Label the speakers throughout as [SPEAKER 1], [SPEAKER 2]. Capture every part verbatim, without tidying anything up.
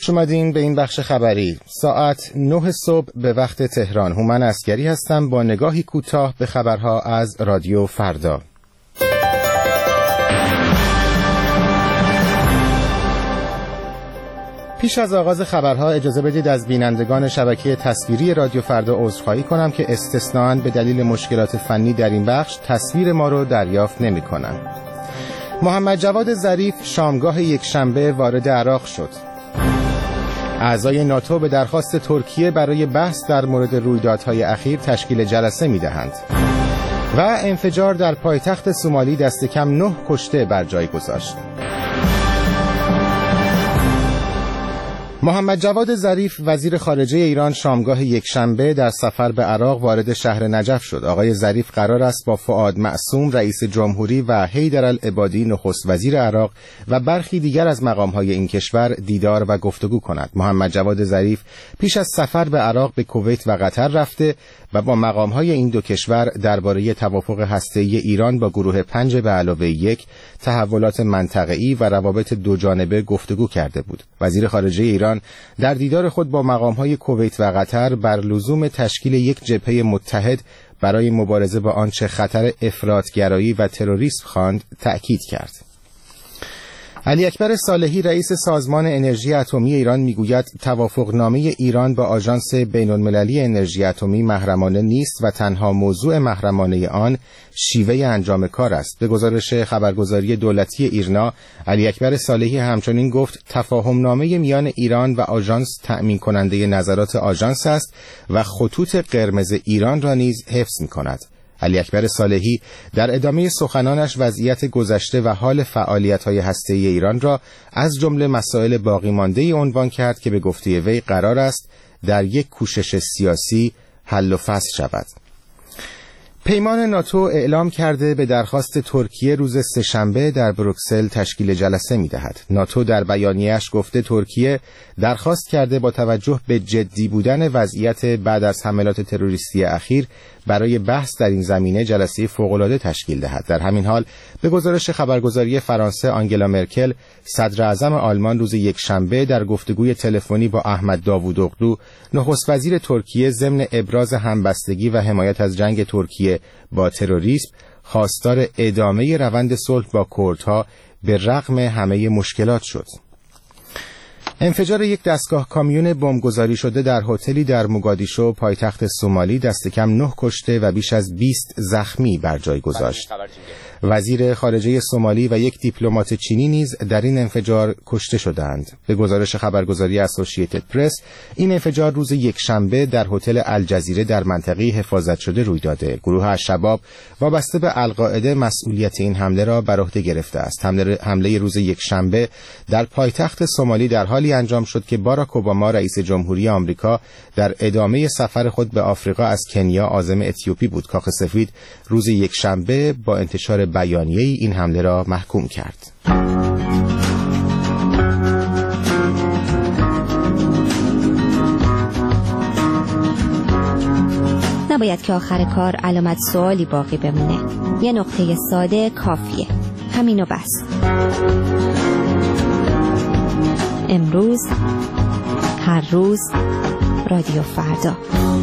[SPEAKER 1] خوش اومدین به این بخش خبری. ساعت نه صبح به وقت تهران. هومن عسگری هستم با نگاهی کوتاه به خبرها از رادیو فردا. پیش از آغاز خبرها اجازه بدید از بینندگان شبکه تصویری رادیو فردا عذرخواهی کنم که استثناءً به دلیل مشکلات فنی در این بخش تصویر ما رو دریافت نمی‌کنند. محمد جواد ظریف شامگاه یک شنبه وارد عراق شد. اعضای ناتو به درخواست ترکیه برای بحث در مورد رویدادهای اخیر تشکیل جلسه می‌دهند. و انفجار در پایتخت سومالی دست کم نه کشته بر جای گذاشت. محمد جواد ظریف وزیر خارجه ایران شامگاه یکشنبه در سفر به عراق وارد شهر نجف شد. آقای ظریف قرار است با فؤاد معصوم رئیس جمهوری و حیدرالعبادی نخست وزیر عراق و برخی دیگر از مقام‌های این کشور دیدار و گفتگو کند. محمد جواد ظریف پیش از سفر به عراق به کویت و قطر رفته و با مقام‌های این دو کشور درباره توافق هسته‌ای ایران با گروه پنج به علاوه یک، تحولات منطقه‌ای و روابط دوجانبه گفتگو کرده بود. وزیر خارجه ایران در دیدار خود با مقام‌های کویت و قطر بر لزوم تشکیل یک جبهه متحد برای مبارزه با آنچه خطر افراط‌گرایی و تروریسم خواند تأکید کرد. علی اکبر صالحی رئیس سازمان انرژی اتمی ایران میگوید توافقنامه ایران با آژانس بین‌المللی انرژی اتمی محرمانه نیست و تنها موضوع محرمانه آن شیوه انجام کار است. به گزارش خبرگزاری دولتی ایرنا، علی اکبر صالحی همچنین گفت تفاهمنامه میان ایران و آژانس تأمین کننده نظرات آژانس است و خطوط قرمز ایران را نیز حفظ می‌کند. علی اکبر صالحی در ادامه سخنانش وضعیت گذشته و حال فعالیت‌های هسته‌ای ایران را از جمله مسائل باقی مانده عنوان کرد که به گفته وی قرار است در یک کوشش سیاسی حل و فصل شود. پیمان ناتو اعلام کرده به درخواست ترکیه روز سه‌شنبه در بروکسل تشکیل جلسه می‌دهد. ناتو در بیانیه‌اش گفته ترکیه درخواست کرده با توجه به جدی بودن وضعیت بعد از حملات تروریستی اخیر برای بحث در این زمینه جلسه فوق‌العاده تشکیل دهد. در همین حال به گزارش خبرگزاری فرانسه، آنگلا مرکل صدر اعظم آلمان روز یکشنبه در گفتگوی تلفنی با احمد داوودوغلو نخست وزیر ترکیه ضمن ابراز همبستگی و حمایت از جنگ ترکیه با تروریسم خواستار ادامه روند صلح با کردها به رغم همه مشکلات شد. انفجار یک دستگاه کامیون بمبگذاری شده در هتلی در موگادیشو پایتخت سومالی دست کم نه کشته و بیش از بیست زخمی بر جای گذاشت. وزیر خارجه سومالی و یک دیپلمات چینی نیز در این انفجار کشته شدند. به گزارش خبرگزاری اسوسییتد پرس این انفجار روز یکشنبه در هتل الجزیره در منطقه حفاظت شده روی داده. گروه الشباب وابسته به القاعده مسئولیت این حمله را بر عهده گرفته است. حمله حمله روز یکشنبه در پایتخت سومالی در حالی انجام شد که باراک اوباما رئیس جمهوری آمریکا در ادامه سفر خود به آفریقا از کنیا عازم اتیوپی بود. کاخ سفید روز یکشنبه با انتشار بیانیه این حمله را محکوم کرد.
[SPEAKER 2] نباید که آخر کار علامت سوالی باقی بمونه. یه نقطه ساده کافیه. همینو بس. امروز، هر روز، رادیو فردا.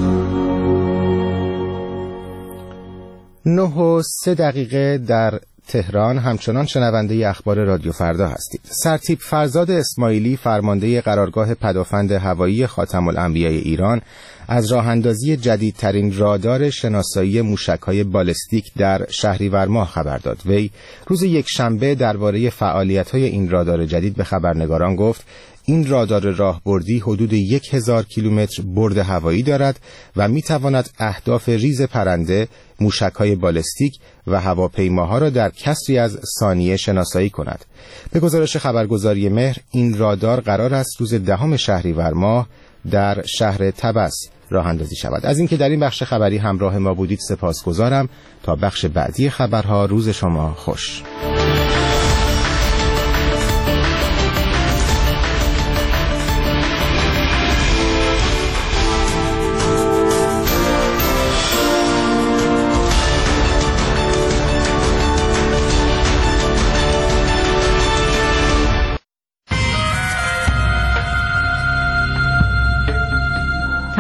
[SPEAKER 1] نه و سه دقیقه در تهران. همچنان شنونده اخبار رادیو فردا هستید. سرتیپ فرزاد اسماعیلی فرمانده قرارگاه پدافند هوایی خاتم الانبیاء ایران از راه اندازی جدیدترین رادار شناسایی موشک‌های بالستیک در شهریور ماه خبر داد. وی روز یکشنبه درباره فعالیت‌های این رادار جدید به خبرنگاران گفت این رادار راهبردی حدود یک هزار کیلومتر برد هوایی دارد و میتواند اهداف ریز پرنده، موشک‌های بالستیک و هواپیماها را در کسری از ثانیه شناسایی کند. به گزارش خبرگزاری مهر این رادار قرار است روز دهم شهریور ماه در شهر طبس راه اندازی شود. از اینکه در این بخش خبری همراه ما بودید سپاسگزارم. تا بخش بعدی خبرها روز شما خوش.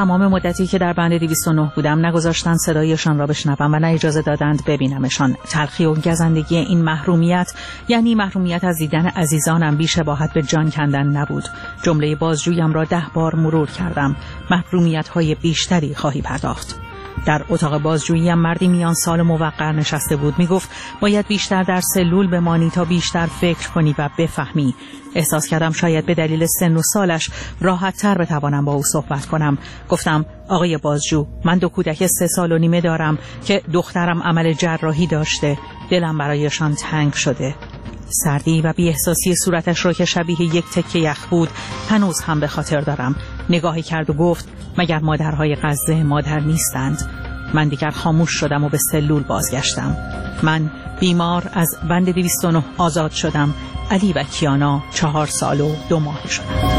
[SPEAKER 3] تمام مدتی که در بند دویست و نه بودم نگذاشتند صدایشان را بشنوم و نه اجازه دادند ببینمشان. تلخی و گزندگی این محرومیت، یعنی محرومیت از دیدن عزیزانم، بی شباهت به جان کندن نبود. جمله بازجویم را ده بار مرور کردم. محرومیت‌های بیشتری خواهی پرداخت. در اتاق بازجویی مردی میان سال موقر نشسته بود. می گفت باید بیشتر در سلول بمانی تا بیشتر فکر کنی و بفهمی. احساس کردم شاید به دلیل سن و سالش راحت تر بتوانم با او صحبت کنم. گفتم آقای بازجو، من دو کودک سه سال و نیمه دارم که دخترم عمل جراحی داشته. دلم برایشان تنگ شده. سردی و بی‌احساسی صورتش را که شبیه یک تکه یخ بود هنوز هم به خاطر دارم. نگاهی کرد و گفت مگر مادرهای غزه مادر نیستند؟ من دیگر خاموش شدم و به سلول بازگشتم. من بیمار از بند دویست و نه آزاد شدم. علی و کیانا چهار سال و دو ماه شدم.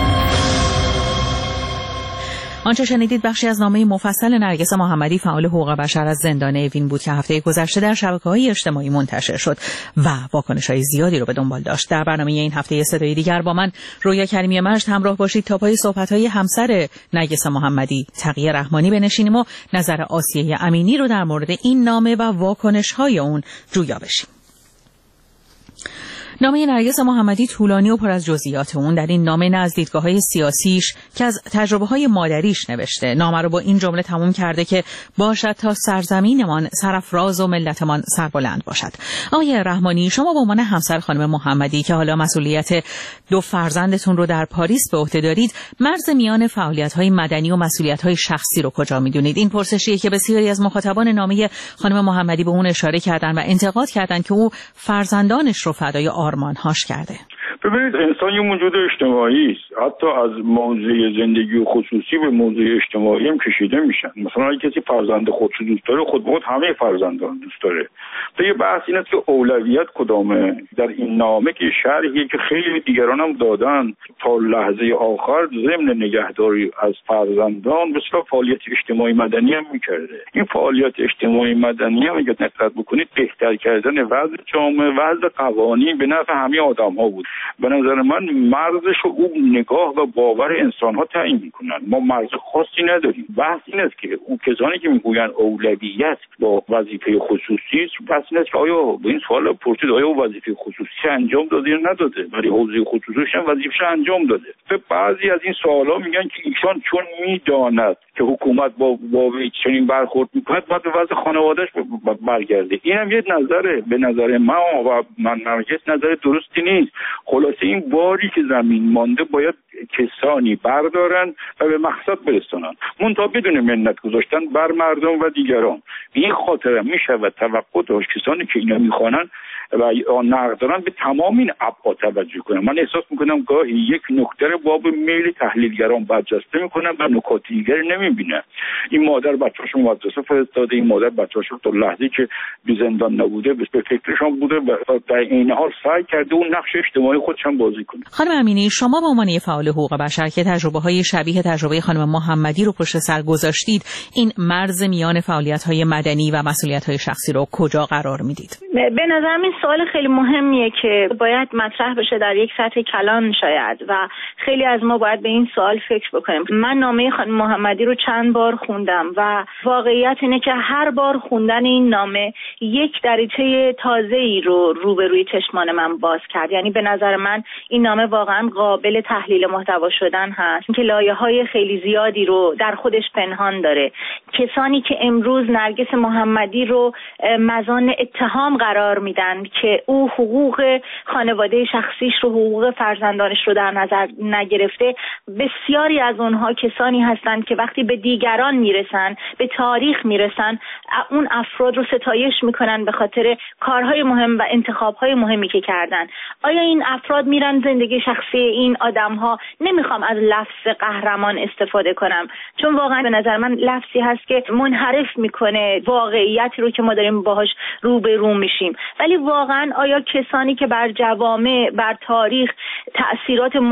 [SPEAKER 3] آنچه شنیدید بخشی از نامه مفصل نرگس محمدی، فعال حقوق بشر از زندان اوین بود که هفته گذشته در شبکه‌های اجتماعی منتشر شد و واکنش‌های زیادی رو به دنبال داشت. در برنامه این هفته صدای دیگر با من رویا کریمی مجد همراه باشید تا پای صحبت‌های همسر نرگس محمدی تقیه رحمانی بنشینیم و نظر آسیه امینی رو در مورد این نامه و واکنش‌های اون جویا بشیم. نامه نرگس محمدی طولانی و پر از جزئیات. اون در این نامه نه از دیدگاه‌های سیاسیش که از تجربه‌های مادریش نوشته. نامه رو با این جمله تموم کرده که باشد تا سرزمینمان سرافراز و ملتمان سربلند باشد. آقای رحمانی، شما به عنوان همسر خانم محمدی که حالا مسئولیت دو فرزندتون رو در پاریس به عهده دارید، مرز میان فعالیت‌های مدنی و مسئولیت‌های شخصی رو کجا می‌دونید؟ این پرسشیه که بسیاری از مخاطبان نامه خانم محمدی به اون اشاره کردن و انتقاد کردن که او فرزندانش رو فدای آرمان‌هاش کرده.
[SPEAKER 4] ببینید، انسان یه موجود اجتماعی است. حتی از موضوع زندگی و خصوصی به موضوع اجتماعی هم کشیده میشن. مثلا اگه کسی فرزند خودشو دوست داره، خود به خود همه فرزندان دوست داره. تو یه بحث این است که اولویت کدامه. در این نامه که شرحیه که خیلی دیگران هم دادن، تا لحظه آخر ضمن نگهداری از فرزندان بسیار فعالیت اجتماعی مدنی هم میکرده. این فعالیت اجتماعی مدنی هم اگه دقت بکنید بهتر کردن وضع جامعه، وضع قوانین به نفع همه آدم‌ها بود. به نظر من مرزش رو اون نگاه و باور انسان‌ها تعیین می‌کنن. ما مرز خاصی نداریم. بحث این است که اون کسانی که میگوین اولویت با وظیفه خصوصی است، بحث این است که آیا به این سوال پرسید آیا وظیفه خصوصی انجام داده یا نداده؟ ولی حوزه خصوصیش هم وظیفه‌اش انجام داده. به بعضی از این سوالا میگن که ایشان چون میداند که حکومت با با چنین برخورد میکنه باید به وضع خانواده‌اش برگرده. اینم یه نظره. به نظر من و من نرگس نظر درستی نیست. خلاصه این باری که زمین مانده باید کسانی بردارن و به مقصد برسونن، منتها بدون منت گذاشتن بر مردم و دیگران. این خاطر میشود توقع داشت کسانی که اینا میخوانن و نقد دارن به تمام این ابعاد توجه کنن. من احساس میکنم گاهی یک نکته رو باب میل تحلیلگران برجسته میکنن و نکات دیگری نمیبینن. این مادر بچه‌شو مدرسه فرستاده، این مادر بچه‌شو تا لحظه‌ای که بی زندان نبوده به فکرشون بوده و در این حال سعی کرده اون نقش اجتماعی خودش هم بازی کنه.
[SPEAKER 3] خانم امینی، شما به عنوان فعال حقوق بشر که تجربه‌های شبیه تجربه خانم محمدی رو پشت سر گذاشتید، این مرز میان فعالیت‌های مدنی و مسئولیت‌های شخصی رو کجا قرار میدید؟
[SPEAKER 5] به نظرم این سوال خیلی مهمیه که باید مطرح بشه در یک سطح کلان شاید و خیلی از ما باید به این سوال فکر بکنیم. من نامه خانم محمدی رو چند بار خوندم و واقعیت اینه که هر بار خوندن این نامه یک دریچه تازه‌ای رو روبروی چشمان من باز کرد. یعنی به نظر من این نامه واقعا قابل تحلیل محتوا شدن هست که لایه‌های خیلی زیادی رو در خودش پنهان داره. کسانی که امروز نرگس محمدی رو مزان اتهام قرار میدن که او حقوق خانواده شخصیش رو، حقوق فرزندانش رو در نظر نگرفته، بسیاری از اونها کسانی هستند که وقتی به دیگران میرسن، به تاریخ میرسن، اون افراد رو ستایش میکنن به خاطر کارهای مهم و انتخابهای مهمی که کردن. آیا این افراد میرن زندگی شخصی این آدمها؟ نمیخوام از لفظ قهرمان استفاده کنم چون واقعا به نظر من لفظی هست که منحرف میکنه واقعیتی رو که ما داریم باهاش روبرو میشیم. ولی واقعا آیا کسانی که بر جوامع، بر تاریخ تأثیرات مهم گذاشتن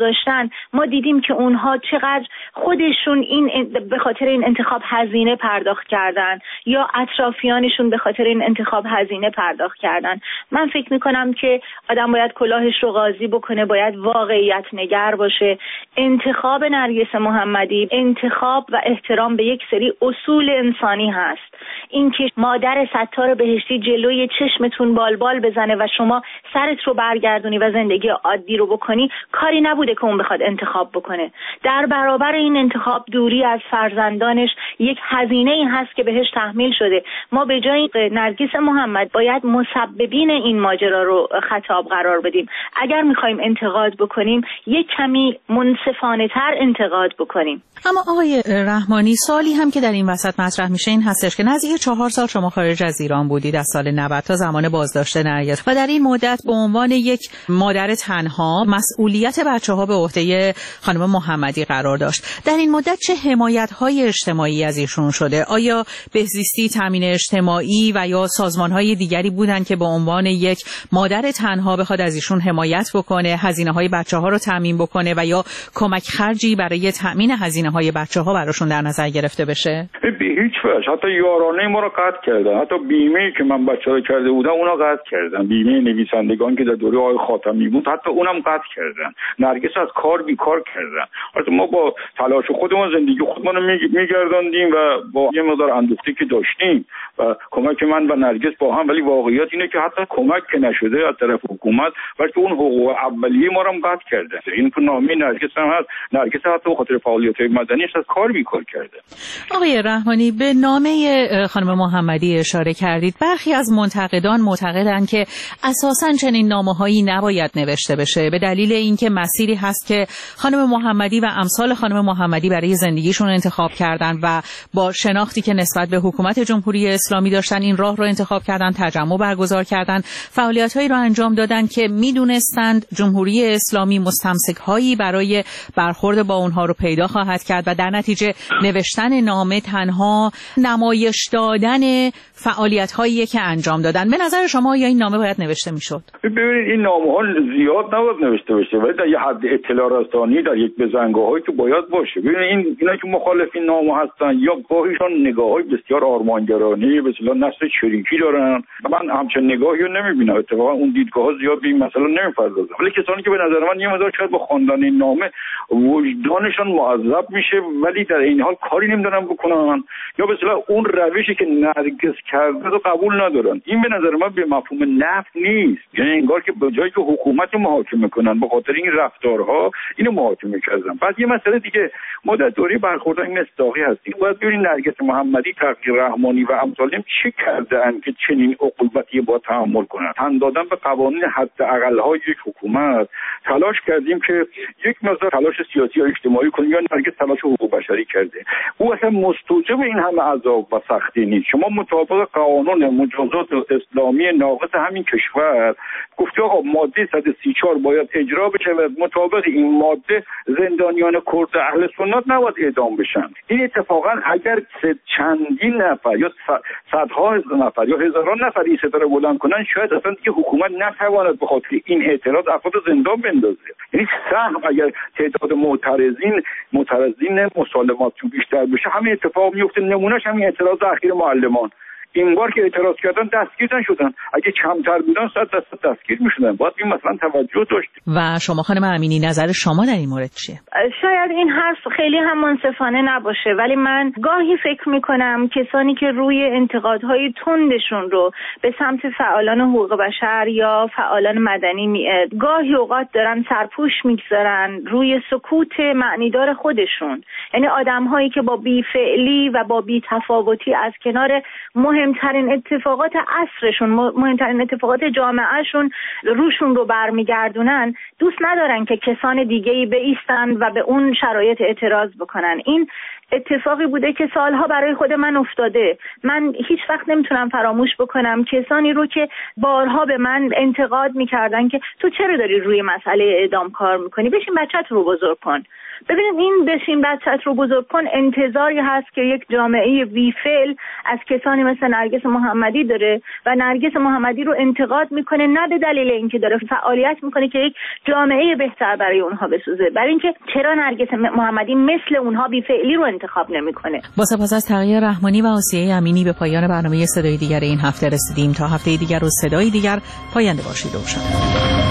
[SPEAKER 5] گذاشتن ما دیدیم که اونها چقدر خودشون این به خاطر این انتخاب هزینه پرداخت کردن یا اطرافیانشون به خاطر این انتخاب هزینه پرداخت کردن. من فکر میکنم که آدم باید کلاهش رو قاضی بکنه، باید واقعیت نگر باشه. انتخاب نرگس محمدی انتخاب و احترام به یک سری اصول انسانی هست. اینکه مادر ستار بهشتی جلوی چشمتون بالبال بزنه و شما سرت رو برگردونی و زندگی عادی رو بکنی کاری نبوده که اون بخواد انتخاب بکنه. در برابر این انتخاب دوری از فرزندانش یک هزینه ای هست که بهش تحمیل شده. ما به جای نرگس محمد باید مسببین این ماجرا رو خطاب قرار بدیم. اگر میخوایم انتقاد بکنیم یک کمی منصفانه تر انتقاد بکنیم.
[SPEAKER 3] اما آقای رحمانی، سوالی هم که در این وسط مطرح میشه این هستش که نزدیک چهار سال شما خارج از ایران بودید از سال نود تا زمان بازداشت نرگس و در این مدت به عنوان یک مادر تنها مسئولیت بچه‌ها به عهده خانم محمدی قرار داشت. در این مدت چه حمایت‌های اجتماعی از ایشون شده؟ آیا بهزیستی، تامین اجتماعی و یا سازمان‌های دیگری بودن که به عنوان یک مادر تنها بخواد از ایشون حمایت بکنه، هزینه‌های بچه‌ها رو تامین بکنه و یا کمک خرجی برای تامین هزینه‌های بچه‌ها براشون در نظر گرفته بشه؟
[SPEAKER 4] به هیچ وجه. حتی یارانه ما رو قطع کردن، حتی بیمه‌ای که من بچه‌ها رو کرده بودم اونا قطع کردن، بیمه نویسندگان که در دوره آقای خاتمی بود حتی اونم قطع کردن. نرگس از کار بیکار کردن. البته ما با تلاش خودمون زندگی خودمون رو میگرداندیم و با یه مقدار اندوختی که داشتیم و کمک من و نرگس با هم، ولی واقعیت اینه که حتی کمک که نشده از طرف حکومت، بلکه اون حقوق اولیه ما رو هم قطع کرده. این تو نامه نرگس هم هست. نرگس حتی به خاطر فعالیت‌های مدنیش از کار بیکار کرده.
[SPEAKER 3] آقای رحمانی، به نامه خانم محمدی اشاره کردید. برخی از منتقدان معتقدند که اساساً چنین نامه‌هایی نباید نوشته بشه به دلیل اینکه مسیری هست که خانم محمدی و امثال خانم محمدی برای زندگیشون انتخاب کردن و با شناختی که نسبت به حکومت جمهوری اسلامی داشتن این راه رو انتخاب کردن، تجمع برگزار کردن، فعالیت‌هایی رو انجام دادن که میدونستند جمهوری اسلامی مستمسک‌هایی برای برخورد با اونها رو پیدا خواهد کرد و در نتیجه نوشتن نامه تنها نمایش دادن فعالیت‌هایی که انجام دادن. به نظر شما یا این نامه باید نوشته میشد؟
[SPEAKER 4] ببینید این نامه‌ها زیاد نباید نوشته بشه، ولی در یه حد اطلاع رسانی در یک بزنگاه‌هایی که باید باشه. ببینید این اینا که مخالف این نامه هستن یا گاهیشون نگاه‌های بسیار آرمانگرانه به اصطلاح نسل چریکی دارن. من همچین نگاهی رو نمی‌بینم. اتفاقا اون دیدگاه‌ها زیاد به این مسئله نمی‌پردازن. ولی کسانی که به نظر من یه مقدار شاید با خواندن این نامه وجدانشان معذب میشه ولی در این حال کاری نمی‌دونن بکنن یا به اصطلاح اون روشی که نرگس کرده رو قبول ندارن. این به نظر من به مفهوم نفی نیست. یعنی انگار که به جایی که حکومت محاکمه کنن به خاطر این رفتارها اینو محاکمه کردن. بعد یه مسئله دیگه، ما در دوره برخوردهای مصداقی هستیم. باید ببینید نرگس محمدی، تقی رحمانی و امثالهم چه کردن که چنین عقوبتی با تحمل کنن. تن دادن به قوانین حداقل‌های یک حکومت. تلاش کردیم که یک مقدار تلاش سیاسی یا اجتماعی کنیم یا نرگس تلاش حقوق بشری کرده. او اصلا مستوجب این همه عذاب و سختی نیست. شما مطابق قانون مجازات اسلامی ناقص همین کشور گفته آقا ماده صد و سی و چهار باید اجرا بشه و مطابق این ماده زندانیان کرد اهل سنت نباید اعدام بشن. این اتفاقا اگر چندین نفر یا صدها نفر یا هزاران نفر این ستاره بلند کنن شاید اصلا دیگه حکومت نتواند به خاطر این اعتراض افراد زندان بندازه. یعنی سهم اگر تعداد معترضین معترضین مسالمات بیشتر بشه همین اتفاق میفته. نمونهش همین اعتراض اخیر معلمان. این بار که اعتراض کردن دستگیر نشدن. اگه کمتر بودن صد درصد دستگیر میشدن. باید این مثلا توجه داشت.
[SPEAKER 3] و شما خانم امینی نظر شما در این مورد چیه؟
[SPEAKER 5] شاید این حرف خیلی هم منصفانه نباشه ولی من گاهی فکر میکنم کسانی که روی انتقادهای تندشون رو به سمت فعالان حقوق بشر یا فعالان مدنی می... گاهی اوقات دارن سرپوش میگذارن روی سکوت معنیدار خودشون. یعنی آدم‌هایی که با بی‌فعلی و با بی‌تفاوتی از کنار مهمترین اتفاقات عصرشون، مهمترین اتفاقات جامعهشون روشون رو برمیگردونن، دوست ندارن که کسان دیگه‌ای بایستن و به اون شرایط اعتراض بکنن. این اتفاقی بوده که سالها برای خود من افتاده. من هیچ وقت نمیتونم فراموش بکنم کسانی رو که بارها به من انتقاد میکردن که تو چرا داری روی مسئله اعدام کار میکنی؟ بشین بچه‌ت رو بزرگ کن. ببینید این بشین بچت رو بزرگ کن انتظاری هست که یک جامعه بی‌فعل از کسانی مثل نرگس محمدی داره و نرگس محمدی رو انتقاد میکنه، نه به دلیل اینکه داره فعالیت میکنه که یک جامعه بهتر برای اونها بسازه، برای اینکه چرا نرگس محمدی مثل اونها بی‌فعلی رو انتخاب نمیکنه.
[SPEAKER 3] با سپاس از تقی رحمانی و آسیه امینی به پایان برنامه صدای دیگر این هفته رسیدیم. تا هفته دیگر و صدای دیگر، پاینده باشید. روشن.